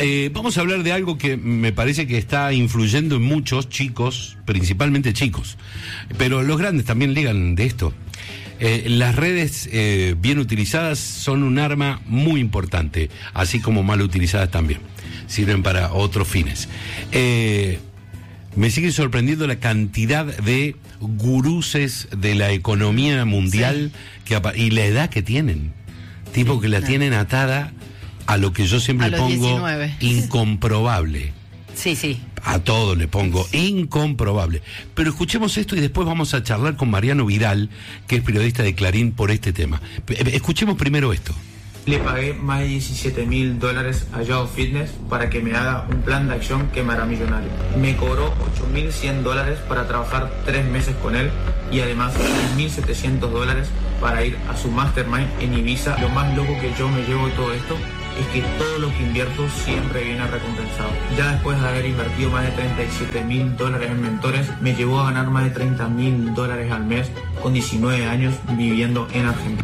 Vamos a hablar de algo que me parece que está influyendo en muchos chicos, principalmente chicos, pero los grandes también ligan de esto. Las redes bien utilizadas son un arma muy importante, así como mal utilizadas también. Sirven para otros fines. Me sigue sorprendiendo la cantidad de guruses de la economía mundial y la edad que tienen. Tipo que la tienen atada a lo que yo siempre le pongo 19. Incomprobable. Sí. A todo le pongo incomprobable. Pero escuchemos esto y después vamos a charlar con Mariano Vidal, que es periodista de Clarín, por este tema. Escuchemos primero esto. Le pagué más de $17.000 a Yao Fitness para que me haga un plan de acción que me hará millonario. Me cobró $8.100 para trabajar 3 meses con él y además $1.700 para ir a su mastermind en Ibiza. Lo más loco que yo me llevo de todo esto es que todo lo que invierto siempre viene recompensado. Ya después de haber invertido más de $37.000 en mentores, me llevó a ganar más de $30.000 al mes con 19 años viviendo en Argentina.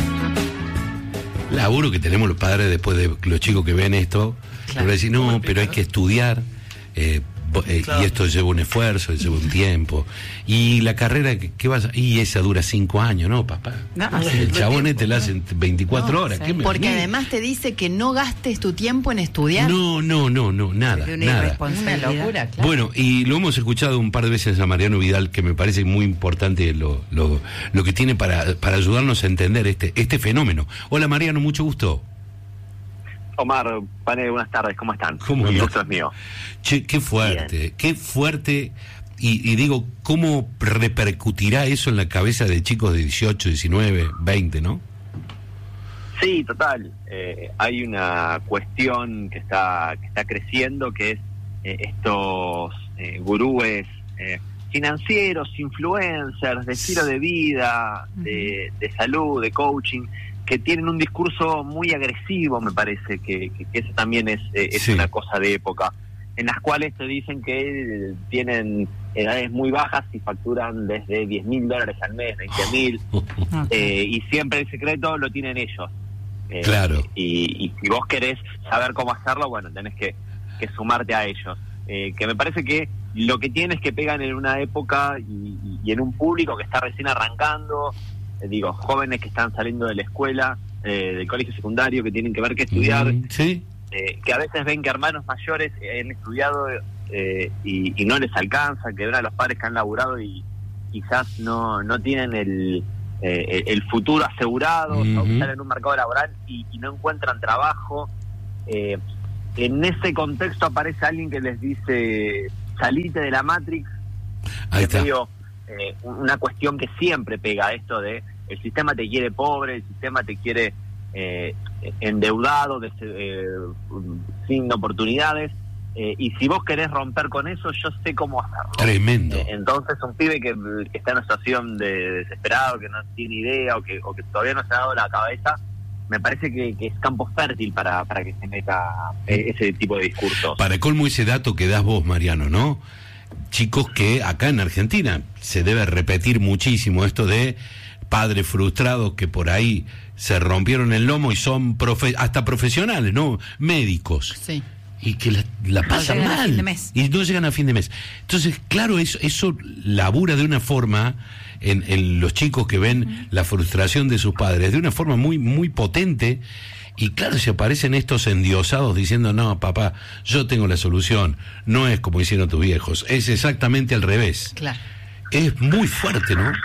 Laburo que tenemos los padres después de los chicos que ven esto, claro. Decir, no, pero hay que estudiar, claro. Y esto lleva un esfuerzo, lleva un tiempo. Y la carrera, ¿qué vas a...? Y esa dura 5 años, ¿no, papá? No, el chabón la hace 24 horas. Sí. Porque además te dice que no gastes tu tiempo en estudiar. No, nada. Una locura, claro. Bueno, y lo hemos escuchado un par de veces a Mariano Vidal, que me parece muy importante lo que tiene para ayudarnos a entender este fenómeno. Hola, Mariano, mucho gusto. Omar, Pane, buenas tardes, ¿cómo están? El gusto es mío. Che, qué fuerte. Y digo, ¿cómo repercutirá eso en la cabeza de chicos de 18, 19, 20, no? Sí, total. Hay una cuestión que está creciendo, que es estos gurúes financieros, influencers, de estilo de vida, de salud, de coaching, que tienen un discurso muy agresivo, me parece, que eso también es sí. Una cosa de época, en las cuales te dicen que tienen edades muy bajas y facturan desde $10.000 al mes, $20.000, y siempre el secreto lo tienen ellos. Claro. Y si vos querés saber cómo hacerlo, bueno, tenés que sumarte a ellos. Que me parece que lo que tienen es que pegan en una época y en un público que está recién arrancando, jóvenes que están saliendo de la escuela, del colegio secundario, que tienen que ver qué estudiar, ¿sí? Que a veces ven que hermanos mayores han estudiado y no les alcanza, que ven a los padres que han laburado y quizás no tienen el futuro asegurado, o están en un mercado laboral y no encuentran trabajo. En ese contexto aparece alguien que les dice, salite de la Matrix. Ahí está. Una cuestión que siempre pega, esto de el sistema te quiere pobre, el sistema te quiere endeudado, sin oportunidades, y si vos querés romper con eso, yo sé cómo hacerlo. Tremendo. Entonces un pibe que está en una situación de desesperado, que no tiene idea o que todavía no se ha dado la cabeza, me parece que es campo fértil para que se meta ese tipo de discursos. Para colmo ese dato que das vos, Mariano, ¿no? Chicos que acá en Argentina se debe repetir muchísimo esto de padres frustrados que por ahí se rompieron el lomo y son hasta profesionales, ¿no? Médicos. Sí. Y que la pasan no mal. a fin de mes. Y no llegan a fin de mes. Entonces, claro, eso labura de una forma en los chicos que ven la frustración de sus padres, de una forma muy, muy potente. Y claro, se aparecen estos endiosados diciendo, no, papá, yo tengo la solución. No es como hicieron tus viejos, es exactamente al revés. Claro. Es muy fuerte, ¿no?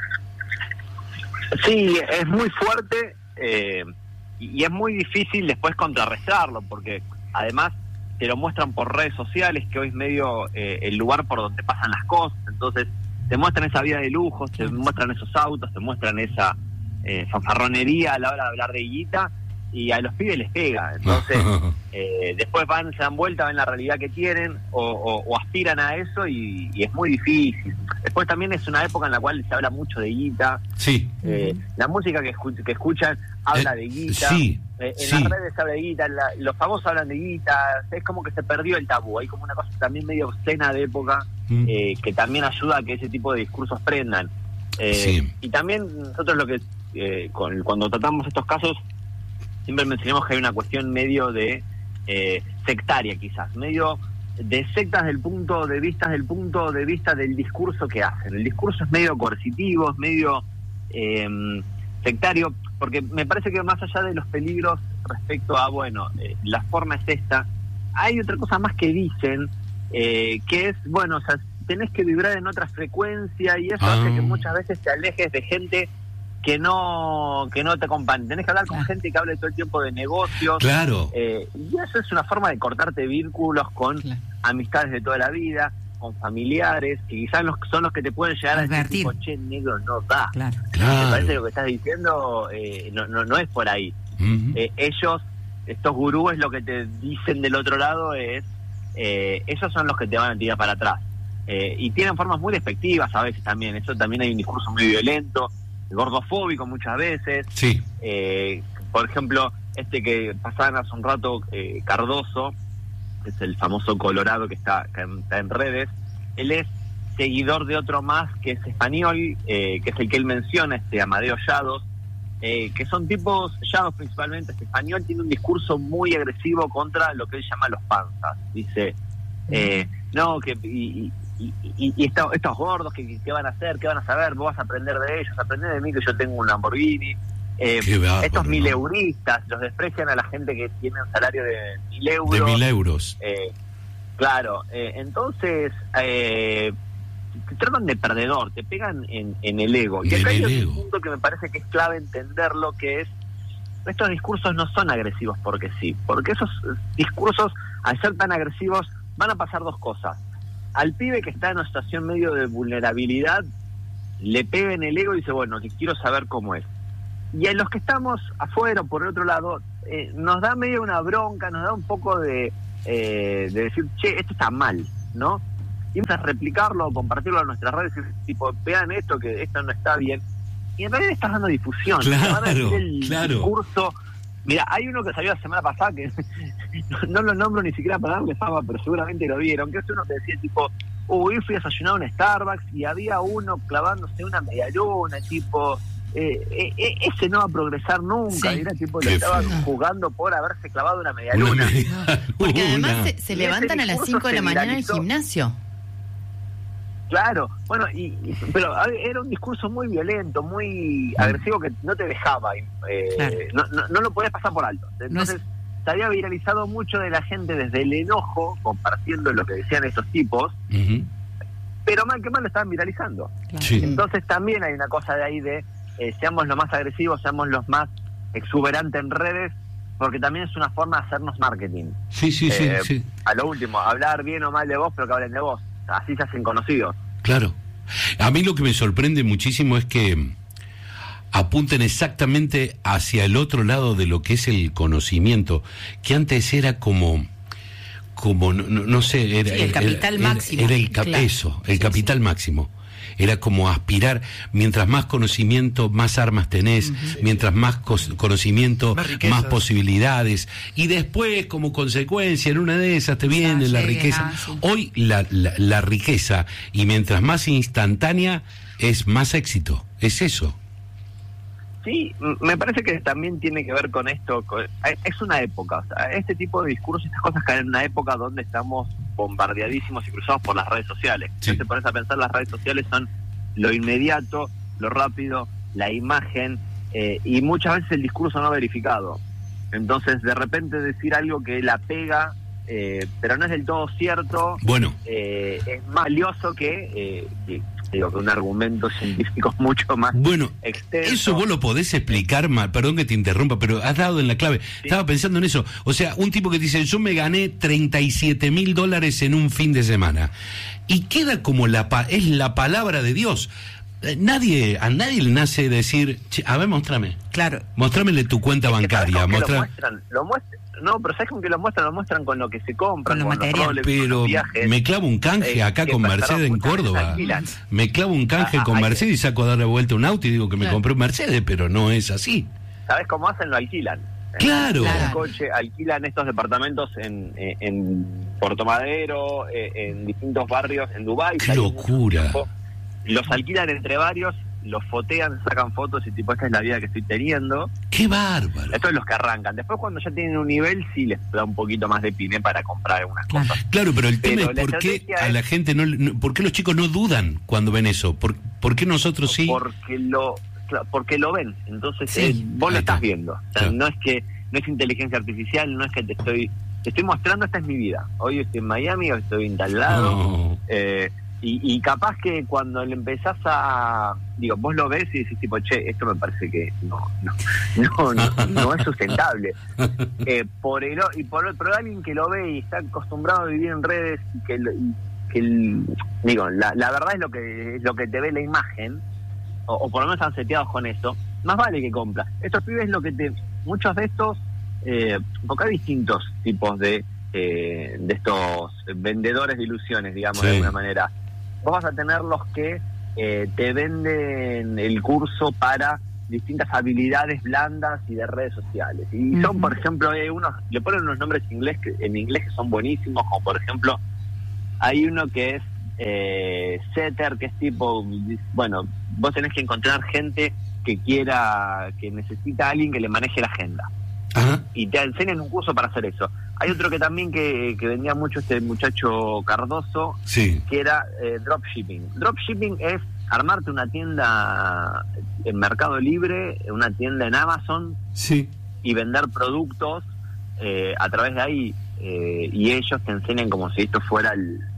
Sí, es muy fuerte y es muy difícil después contrarrestarlo, porque además te lo muestran por redes sociales, que hoy es medio el lugar por donde pasan las cosas. Entonces te muestran esa vida de lujo, te muestran esos autos, te muestran esa fanfarronería a la hora de hablar de guita, y a los pibes les pega. Entonces después se dan vuelta, ven la realidad que tienen o aspiran a eso, y es muy difícil. Después también es una época en la cual se habla mucho de guita. Sí. La música que escuchan habla de guita. Sí. En las redes se habla de guita, los famosos hablan de guita. Es como que se perdió el tabú. Hay como una cosa también medio obscena de época, que también ayuda a que ese tipo de discursos prendan. Y también nosotros lo que cuando tratamos estos casos siempre mencionamos que hay una cuestión medio de sectaria quizás, medio de sectas del punto de vista del discurso que hacen. El discurso es medio coercitivo, es medio sectario, porque me parece que más allá de los peligros respecto a, la forma es esta, hay otra cosa más que dicen, que es, o sea, tenés que vibrar en otra frecuencia y eso hace que muchas veces te alejes de gente que no te acompañe. Tenés que hablar con gente que hable todo el tiempo de negocios. Claro. Y eso es una forma de cortarte vínculos con amistades de toda la vida, con familiares, que quizás son los que te pueden llegar a decir, tipo, che, negro, no da. Claro. Me parece que lo que estás diciendo no es por ahí. Ellos, estos gurúes, lo que te dicen del otro lado es, ellos son los que te van a tirar para atrás. Y tienen formas muy despectivas a veces también. Eso también hay un discurso muy violento, gordofóbico muchas veces. Sí. Por ejemplo, que pasaban hace un rato, Cardoso, que es el famoso Colorado que está en redes, él es seguidor de otro más que es español, que es el que él menciona, Amadeo Llados, que son tipos, Llados principalmente, español, tiene un discurso muy agresivo contra lo que él llama los panzas. Dice, no, que y estos gordos, ¿qué van a hacer? ¿Qué van a saber? Vos vas a aprender de ellos, aprender de mí que yo tengo un Lamborghini. Estos mileuristas, los desprecian a la gente que tiene un salario de 1.000 euros. De 1.000 euros. Claro, entonces te tratan de perdedor, te pegan en el ego. Y acá hay un punto que me parece que es clave entenderlo, que es, estos discursos no son agresivos porque sí, porque esos discursos, al ser tan agresivos, van a pasar dos cosas. Al pibe que está en una situación medio de vulnerabilidad, le pega en el ego y dice, que quiero saber cómo es. Y a los que estamos afuera, por el otro lado, nos da medio una bronca, nos da un poco de decir, che, esto está mal, ¿no? Y vamos a replicarlo, compartirlo en nuestras redes, tipo, vean esto, que esto no está bien. Y en realidad estás dando difusión. Claro. Discurso. Mira, hay uno que salió la semana pasada que no lo nombro ni siquiera para darle fama, pero seguramente lo vieron, que es uno que decía tipo, hoy fui a desayunar a un Starbucks y había uno clavándose una medialuna, tipo, ese no va a progresar nunca. Sí. Era tipo, le estaban jugando por haberse clavado una medialuna. Porque además se levantan a las 5 de la mañana en el gimnasio. Claro, pero era un discurso muy violento, muy agresivo, que no te dejaba, no lo podías pasar por alto. Entonces, se había viralizado mucho de la gente desde el enojo, compartiendo lo que decían esos tipos, pero mal que mal lo estaban viralizando. Claro. Sí. Entonces también hay una cosa de ahí de, seamos los más agresivos, seamos los más exuberantes en redes, porque también es una forma de hacernos marketing. Sí. A lo último, hablar bien o mal de vos, pero que hablen de vos. Así se hacen conocidos. Claro. A mí lo que me sorprende muchísimo es que apunten exactamente hacia el otro lado de lo que es el conocimiento, que antes era como no sé, era el capital máximo. Era el capital máximo. Era como aspirar, mientras más conocimiento, más armas tenés, mientras más conocimiento, más posibilidades, y después, como consecuencia, en una de esas te viene la riqueza. Hoy la riqueza, y mientras más instantánea, es más éxito, es eso. Sí, me parece que también tiene que ver con esto, es una época, o sea, este tipo de discursos, estas cosas caen en una época donde estamos bombardeadísimos y cruzados por las redes sociales. Sí. Si te pones a pensar, las redes sociales son lo inmediato, lo rápido, la imagen, y muchas veces el discurso no verificado. Entonces, de repente decir algo que la pega, pero no es del todo cierto, es más valioso que un argumento científico mucho más extenso. Eso vos lo podés explicar mal, perdón que te interrumpa, pero has dado en la clave. Sí. Estaba pensando en eso. O sea, un tipo que dice, yo me gané $37,000 en un fin de semana. Y queda como es la palabra de Dios. A nadie le nace decir, a ver, mostrame. Claro. Mostrámele tu cuenta bancaria. Lo muestran. No, pero ¿sabes con qué lo muestran? Con lo que se compra, con los roles, pero con los viajes. Me clavo un canje acá con Mercedes en Córdoba. Me clavo un canje con Mercedes y saco a dar la vuelta un auto y digo que me compré un Mercedes, pero no es así. ¿Sabes cómo hacen? Lo alquilan. Claro. El coche, alquilan estos departamentos en Puerto Madero, en distintos barrios, en Dubái. ¡Qué locura! Los alquilan entre varios los fotean, sacan fotos y tipo, esta es la vida que estoy teniendo. ¡Qué bárbaro! Estos son los que arrancan. Después, cuando ya tienen un nivel, sí les da un poquito más de pyme para comprar algunas cosas. Claro, pero el tema Pero es por qué a la gente por qué los chicos no dudan cuando ven eso. ¿Por qué nosotros sí? Porque lo ven. Entonces, Sí. vos lo Ahí está. estás viendo. O sea, Claro. no es inteligencia artificial, no es que te estoy mostrando, esta es mi vida. Hoy estoy en Miami, hoy estoy en tal lado. No. Y capaz que cuando le empezás vos lo ves y decís tipo, che, esto me parece que no es sustentable. Por alguien que lo ve y está acostumbrado a vivir en redes la verdad es lo que te ve la imagen, o por lo menos han seteados con eso, más vale que compra. Estos pibes muchos de estos, porque hay distintos tipos de estos vendedores de ilusiones, digamos, Sí. de alguna manera. Vos vas a tener los que te venden el curso para distintas habilidades blandas y de redes sociales. Y son, por ejemplo, le ponen unos nombres en inglés que son buenísimos, como por ejemplo, hay uno que es setter, que es tipo, bueno, vos tenés que encontrar gente que necesita a alguien que le maneje la agenda. Ajá. Y te enseñan un curso para hacer eso. Hay otro que también que vendía mucho este muchacho Cardoso, Sí. que era dropshipping. Dropshipping es armarte una tienda en Mercado Libre, una tienda en Amazon, Sí. y vender productos a través de ahí, y ellos te enseñan como si esto fuera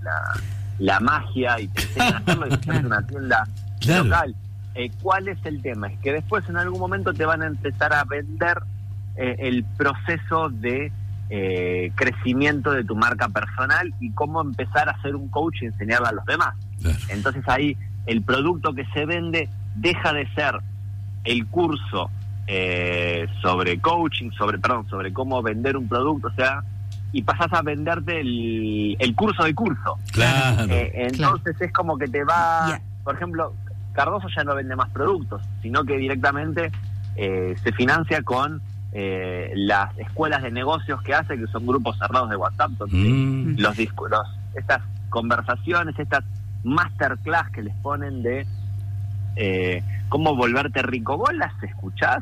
la magia, y te enseñan a hacerlo y te hacen una tienda Claro. local. ¿Cuál es el tema? Es que después en algún momento te van a empezar a vender el proceso de crecimiento de tu marca personal y cómo empezar a hacer un coach y enseñarle a los demás. Claro. Entonces ahí el producto que se vende deja de ser el curso sobre coaching, sobre cómo vender un producto, o sea, y pasás a venderte el curso de curso. Claro. Entonces es como que te va, Yeah. por ejemplo, Cardoso ya no vende más productos, sino que directamente se financia con las escuelas de negocios que hace, que son grupos cerrados de WhatsApp, donde estas conversaciones, estas masterclass que les ponen de cómo volverte rico. ¿Vos las escuchás?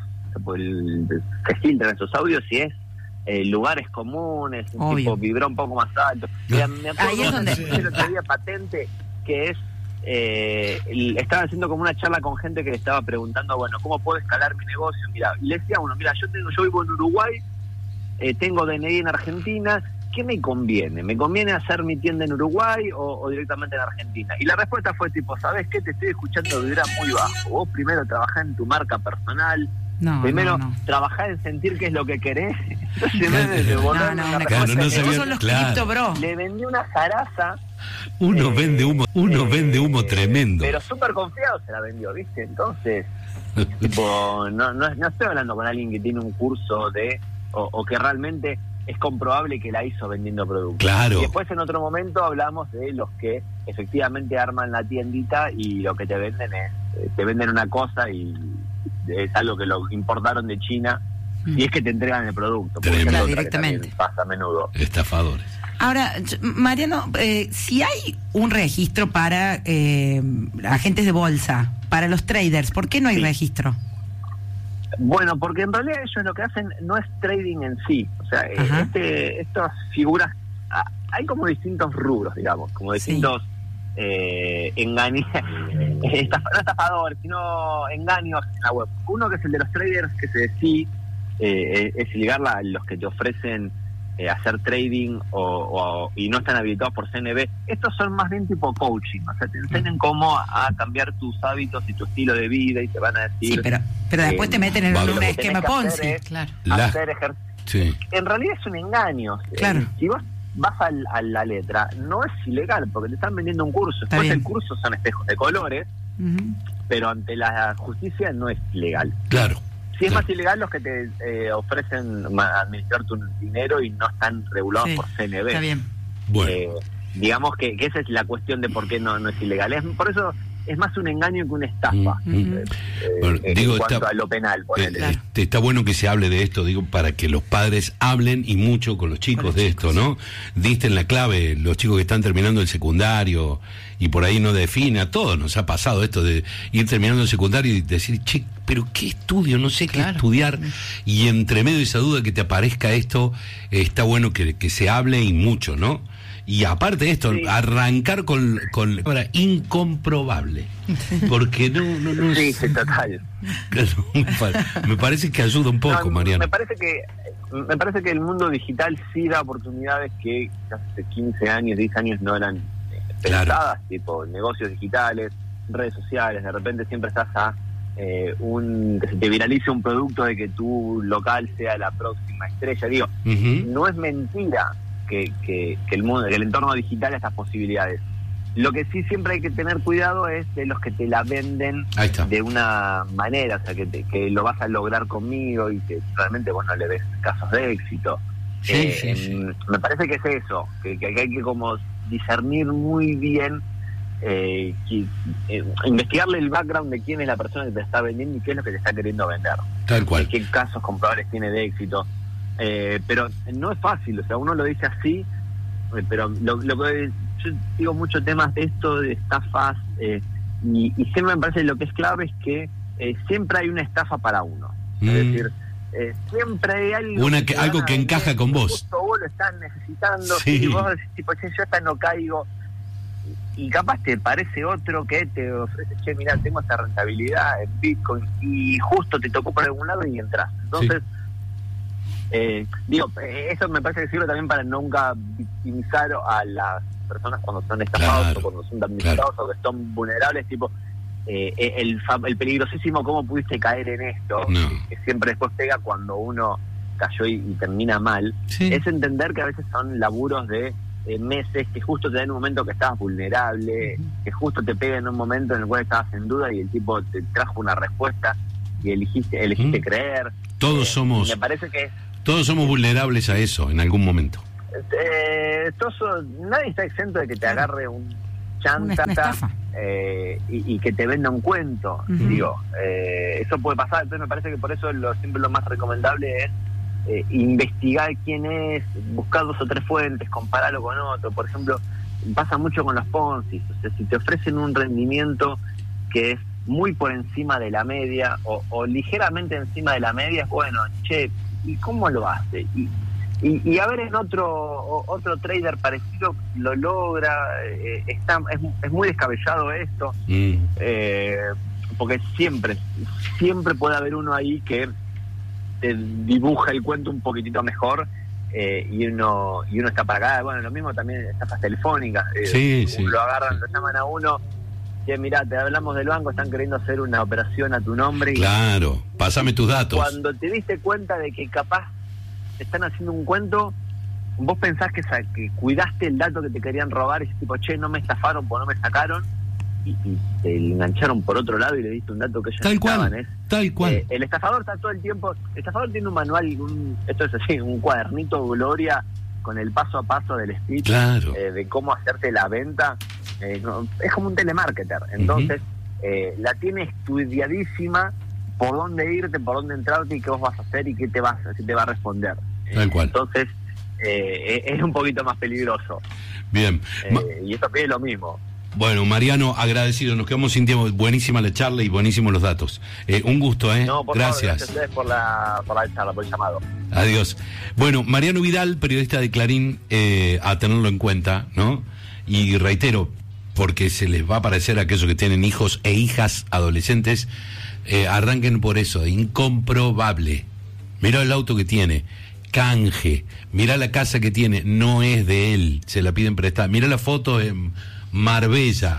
Se filtran esos audios y es lugares comunes, un Obvio. tipo vibra un poco más alto. Me acuerdo Ahí es donde- el otro día patente, que es estaba haciendo como una charla con gente que le estaba preguntando, bueno, ¿cómo puedo escalar mi negocio? Mira, y le decía a uno, mira, yo vivo en Uruguay, tengo DNI en Argentina, ¿qué me conviene? ¿Me conviene hacer mi tienda en Uruguay o directamente en Argentina? Y la respuesta fue tipo, ¿sabes qué? Te estoy escuchando vibrar muy bajo. Vos primero trabajá en tu marca personal, primero trabajá en sentir qué es lo que querés. Entonces, en vez de devolverme No, una una Claro, respuesta no que sabía- Vos sos los claro. cripto, bro. le vendí una zaraza. Uno vende humo tremendo. Pero súper confiado se la vendió, ¿viste? Entonces, tipo, no estoy hablando con alguien que tiene un curso o que realmente es comprobable que la hizo vendiendo productos. Claro. Y después en otro momento hablamos de los que efectivamente arman la tiendita y lo que te venden te venden una cosa y es algo que lo importaron de China y es que te entregan el producto. Porque Tremendo. es otra que Directamente. también pasa a menudo. Estafadores. Ahora, Mariano, si hay un registro para agentes de bolsa, para los traders, ¿por qué no hay Sí. registro? Bueno, porque en realidad ellos lo que hacen no es trading en sí. O sea, Ajá. estas figuras, hay como distintos rubros, digamos, como distintos no estafadores, sino engaños en la web. Uno que es el de los traders, que es ligar a los que te ofrecen hacer trading y no están habilitados por CNB. Estos son más bien tipo coaching, o sea, te enseñan cómo a cambiar tus hábitos y tu estilo de vida y te van a decir... Sí, pero después te meten en vale. un Lo que esquema tenés que hacer Ponzi. es Claro. hacer ejercicio. Sí. En realidad es un engaño. Claro. Si vos vas a la letra, no es ilegal, porque te están vendiendo un curso. Está Después bien. el curso son espejos de colores, Ujú. pero ante la justicia no es ilegal. Claro. Sí es Claro. más ilegal los que te ofrecen administrar tu dinero y no están regulados Sí, por CNB. Está bien. Bueno. Digamos que esa es la cuestión de por qué no es ilegal. Por eso es más un engaño que una estafa. Bueno, digo, en cuanto a lo penal, ponele. Está bueno que se hable de esto, digo, para que los padres hablen y mucho con los chicos de esto, ¿no? Diste en la clave, los chicos que están terminando el secundario y por ahí no define, a todos nos ha pasado esto de ir terminando el secundario y decir, che, pero ¿qué estudio? No sé qué estudiar, y entre medio de esa duda que te aparezca esto, está bueno que se hable y mucho, ¿no? Y aparte de esto, arrancar con la palabra incomprobable, porque no sí, total. Me parece que ayuda un poco, Mariano. Me parece que el mundo digital sí da oportunidades que hace 15 años, 10 años no eran pensadas, tipo negocios digitales, redes sociales. De repente siempre estás a que se te viralice un producto de que tu local sea la próxima estrella. Digo, no es mentira que el mundo, el entorno digital a estas posibilidades. Lo que sí siempre hay que tener cuidado es de los que te la venden de una manera, o sea, que lo vas a lograr conmigo y que realmente vos no le ves casos de éxito. Me parece que es eso, que hay que como discernir muy bien, investigarle el background de quién es la persona que te está vendiendo y qué es lo que te está queriendo vender. Tal cual. Qué casos comprobables tiene de éxito. Pero no es fácil, o sea, uno lo dice así, pero lo que yo digo muchos temas de esto, de estafas, y siempre me parece lo que es clave es que siempre hay una estafa para uno. Es decir, siempre hay algo que encaja con vos. Justo vos lo estás necesitando, y vos decís, tipo, che, yo hasta no caigo, y capaz te parece otro que te ofrece, che, mirá, tengo esta rentabilidad en Bitcoin, y justo te tocó por algún lado y entras. Entonces, eso me parece que sirve también para nunca victimizar a las personas cuando son estafados o cuando son damnificados o que son vulnerables, tipo el peligrosísimo cómo pudiste caer en esto, que siempre después pega cuando uno cayó y termina mal, es entender que a veces son laburos de meses, que justo te da en un momento que estabas vulnerable, que justo te pega en un momento en el cual estabas en duda y el tipo te trajo una respuesta y elegiste creer. Todos somos, me parece que todos somos vulnerables a eso en algún momento. Nadie está exento de que te agarre un chanta y que te venda un cuento. Digo, eso puede pasar. Entonces me parece que por eso siempre lo más recomendable es investigar quién es, buscar 2 o 3 fuentes, compararlo con otro. Por ejemplo, pasa mucho con los Ponzi. O sea, si te ofrecen un rendimiento que es muy por encima de la media o ligeramente encima de la media, bueno, che, ¿y cómo lo hace? Y a ver, en otro trader parecido lo logra, es muy descabellado esto, porque siempre puede haber uno ahí que te dibuja el cuento un poquitito mejor, y uno está para acá. Bueno, lo mismo también estafas telefónicas, lo agarran, lo llaman a uno, que mirá, te hablamos del banco, están queriendo hacer una operación a tu nombre. Claro, pásame tus datos. Cuando te diste cuenta de que capaz te están haciendo un cuento, vos pensás que cuidaste el dato que te querían robar y tipo, che, no me estafaron, pues no me sacaron, y te engancharon por otro lado y le diste un dato que ellos necesitaban. Tal cual. El estafador está todo el tiempo, el estafador tiene un manual, esto es así, un cuadernito Gloria con el paso a paso del speech, de cómo hacerte la venta. Es como un telemarketer, entonces la tiene estudiadísima por dónde irte, por dónde entrarte y qué vos vas a hacer y qué te va a responder. Tal cual. Entonces es un poquito más peligroso. Bien. Y esto pide lo mismo. Bueno, Mariano, agradecido, nos quedamos sin tiempo. Buenísima la charla y buenísimos los datos. Un gusto, No, gracias. Gracias a ustedes por la charla, por el llamado. Adiós. Bueno, Mariano Vidal, periodista de Clarín, a tenerlo en cuenta, ¿no? Y reitero, porque se les va a parecer a aquellos que tienen hijos e hijas adolescentes, arranquen por eso, incomprobable. Mirá el auto que tiene, canje. Mirá la casa que tiene, no es de él, se la piden prestada. Mirá la foto en Marbella,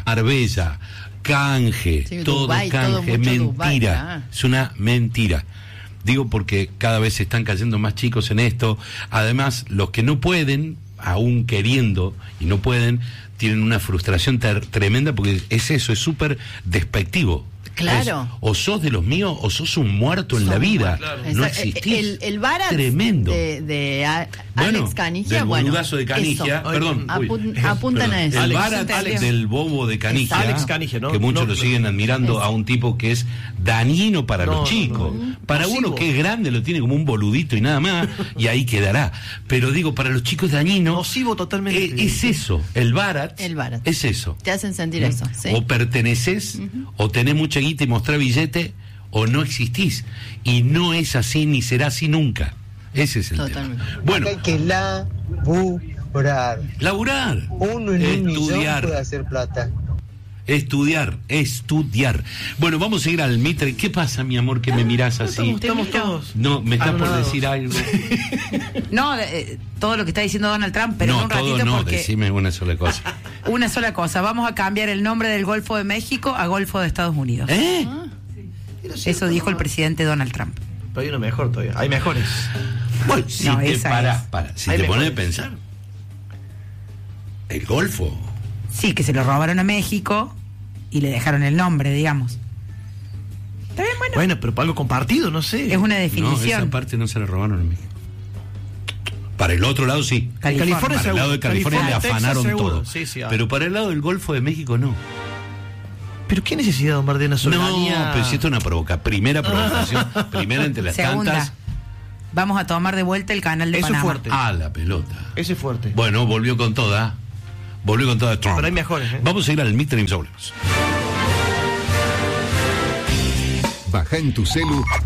canje, todo Dubái, canje, todo mentira, Dubái, es una mentira. Digo porque cada vez se están cayendo más chicos en esto. Además, los que no pueden, aún queriendo y no pueden, tienen una frustración tremenda porque es eso, es súper despectivo. Claro. O sos de los míos o sos un muerto en la vida. Claro. No existís. El Barat tremendo. de Alex Canigia, del boludazo de Canigia, eso. perdón. Apuntan a eso. El Barat del bobo de Canigia, Alex Canigia, ¿no? que muchos lo siguen admirando a un tipo que es dañino para los chicos. Para uno que es grande lo tiene como un boludito y nada más, y ahí quedará. Pero digo, para los chicos dañino. Nocivo totalmente. Es eso. El Barat es eso. Te hacen sentir eso. ¿Sí? O perteneces, o tenés mucha guita y mostrás billete, o no existís. Y no es así ni será así nunca. Ese es el tema. Bueno. Hay que laburar. Laburar. Uno en un millón puede hacer plata. Estudiar. Bueno, vamos a ir al Mitre. ¿Qué pasa, mi amor, que me mirás así? Estamos todos. No, me estás por decir algo. No, todo lo que está diciendo Donald Trump, pero no, en un ratito todo no, porque... decime una sola cosa. Una sola cosa, vamos a cambiar el nombre del Golfo de México a Golfo de Estados Unidos. Eso dijo el presidente Donald Trump. Pero hay uno mejor todavía, hay mejores. Bueno, si no, te para, si hay te mejores. pones a pensar, el Golfo. Sí, que se lo robaron a México y le dejaron el nombre, digamos. Está bien, Bueno, pero para algo compartido, no sé. Es una No, definición. esa parte no se la robaron a México. Para el otro lado sí. California Para el lado de California le afanaron Texas, todo. Sí, pero para el lado del Golfo de México no. Pero qué necesidad de bombardear una soberanía. No, pero si esto es una primera provocación, primera entre las Segunda. tantas. Vamos a tomar de vuelta el canal de Eso es Panamá. fuerte. A la pelota. Ese es fuerte. Bueno, volvió con toda Trump. Pero hay mejores, ¿eh? Vamos a ir al Mitre y volvemos. Baja en tu celu